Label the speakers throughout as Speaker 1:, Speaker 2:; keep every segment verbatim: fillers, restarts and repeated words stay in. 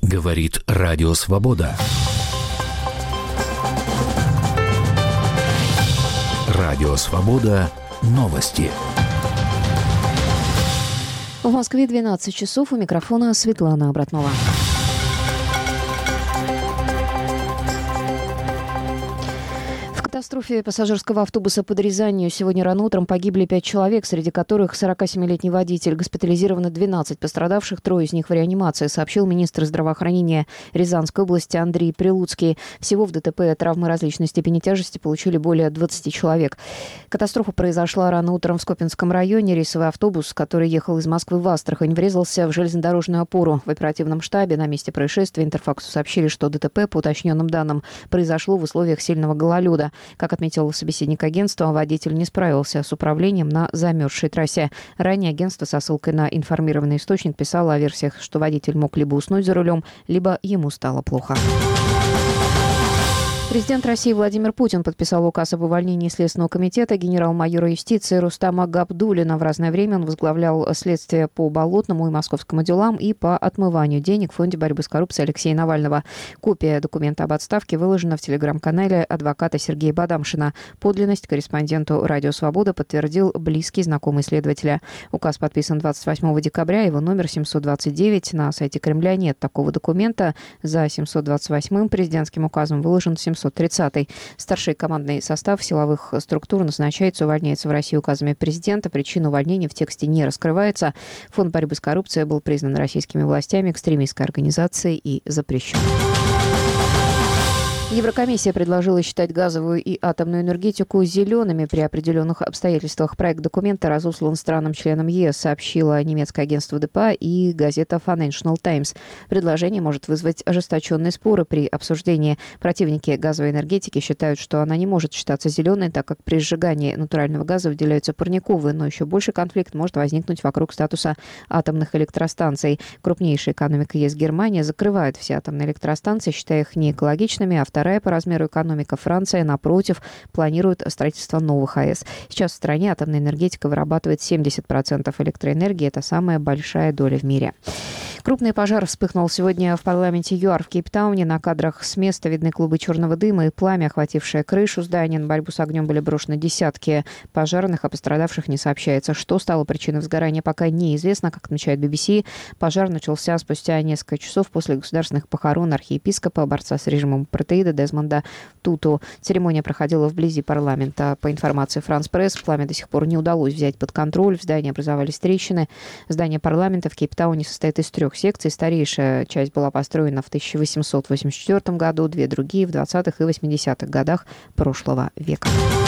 Speaker 1: Говорит Радио Свобода. Радио Свобода. Новости.
Speaker 2: В Москве двенадцать часов. У микрофона Светлана Обратнова. В катастрофе пассажирского автобуса под Рязанью сегодня рано утром погибли пять человек, среди которых сорокасемилетний водитель. Госпитализировано двенадцать пострадавших, трое из них в реанимации, сообщил министр здравоохранения Рязанской области Андрей Прилуцкий. Всего в ДТП травмы различной степени тяжести получили более двадцати человек. Катастрофа произошла рано утром в Скопинском районе. Рейсовый автобус, который ехал из Москвы в Астрахань, врезался в железнодорожную опору. В оперативном штабе на месте происшествия Интерфаксу сообщили, что ДТП, по уточненным данным, произошло в условиях сильного гололеда. Как отметил собеседник агентства, водитель не справился с управлением на замерзшей трассе. Ранее агентство со ссылкой на информированный источник писало о версиях, что водитель мог либо уснуть за рулем, либо ему стало плохо. Президент России Владимир Путин подписал указ об увольнении Следственного комитета генерал-майора юстиции Рустама Габдуллина. В разное время он возглавлял следствие по Болотному и Московскому делам и по отмыванию денег в Фонде борьбы с коррупцией Алексея Навального. Копия документа об отставке выложена в телеграм-канале адвоката Сергея Бадамшина. Подлинность корреспонденту «Радио Свобода» подтвердил близкий знакомый следователя. Указ подписан двадцать восьмого декабря, его номер семьсот двадцать девять. На сайте Кремля нет такого документа. За семьсот двадцать восьмым президентским указом выложен семьсот тридцатый. Старший командный состав силовых структур назначается, увольняется в России указами президента. Причина увольнения в тексте не раскрывается. Фонд борьбы с коррупцией был признан российскими властями экстремистской организацией и запрещен. Еврокомиссия предложила считать газовую и атомную энергетику зелеными при определенных обстоятельствах. Проект документа разослан странам-членам ЕС, сообщило немецкое агентство ДПА и газета Financial Times. Предложение может вызвать ожесточенные споры при обсуждении. Противники газовой энергетики считают, что она не может считаться зеленой, так как при сжигании натурального газа выделяются парниковые, но еще больше конфликт может возникнуть вокруг статуса атомных электростанций. Крупнейшая экономика ЕС Германия закрывает все атомные электростанции, считая их неэкологичными, а вторая по размеру экономика Франция, напротив, планирует строительство новых АЭС. Сейчас в стране атомная энергетика вырабатывает семьдесят процентов электроэнергии. Это самая большая доля в мире. Крупный пожар вспыхнул сегодня в парламенте ЮАР в Кейптауне. На кадрах с места видны клубы черного дыма и пламя, охватившее крышу здания. На борьбу с огнем были брошены десятки пожарных, о пострадавших не сообщается. Что стало причиной возгорания, пока неизвестно. Как отмечает би би си, пожар начался спустя несколько часов после государственных похорон архиепископа, борца с режимом апартеида Дезмонда Туту. Церемония проходила вблизи парламента. По информации France Press, пламя до сих пор не удалось взять под контроль. В здании образовались трещины. Здание парламента в Кейптауне состоит из трех секций. Старейшая часть была построена в тысяча восемьсот восемьдесят четвёртом году, две другие в двадцатых и восьмидесятых годах прошлого века.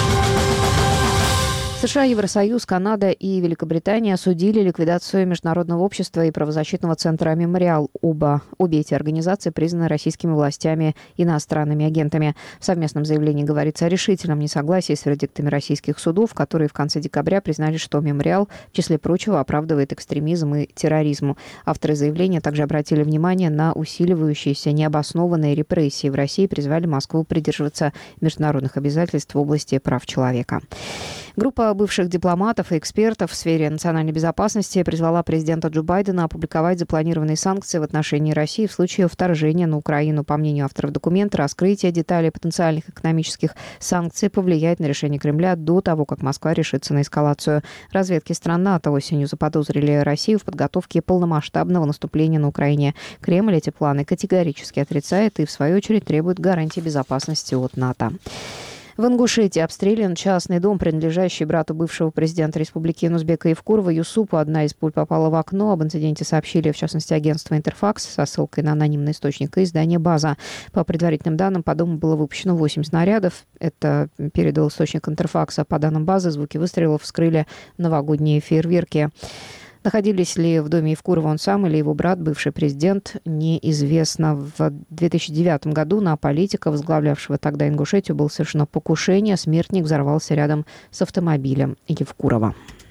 Speaker 2: США, Евросоюз, Канада и Великобритания осудили ликвидацию Международного общества и правозащитного центра «Мемориал». Оба, обе эти организации признаны российскими властями иностранными агентами. В совместном заявлении говорится о решительном несогласии с вердиктами российских судов, которые в конце декабря признали, что «Мемориал», в числе прочего, оправдывает экстремизм и терроризм. Авторы заявления также обратили внимание на усиливающиеся необоснованные репрессии в России и призвали Москву придерживаться международных обязательств в области прав человека. Группа бывших дипломатов и экспертов в сфере национальной безопасности призвала президента Джо Байдена опубликовать запланированные санкции в отношении России в случае вторжения на Украину. По мнению авторов документа, раскрытие деталей потенциальных экономических санкций повлияет на решение Кремля до того, как Москва решится на эскалацию. Разведки стран НАТО осенью заподозрили Россию в подготовке полномасштабного наступления на Украине. Кремль эти планы категорически отрицает и, в свою очередь, требует гарантии безопасности от НАТО. В Ингушетии обстрелян частный дом, принадлежащий брату бывшего президента Республики Янузбека Евкурова Юсупу. Одна из пуль попала в окно. Об инциденте сообщили, в частности, агентство «Интерфакс» со ссылкой на анонимный источник и издание «База». По предварительным данным, по дому было выпущено восемь снарядов. Это передал источник «Интерфакса». По данным «Базы», звуки выстрелов вскрыли новогодние фейерверки. Находились ли в доме Евкурова он сам или его брат, бывший президент, неизвестно. В две тысячи девятом году на политика, возглавлявшего тогда Ингушетию, было совершено покушение. Смертник взорвался рядом с автомобилем Евкурова.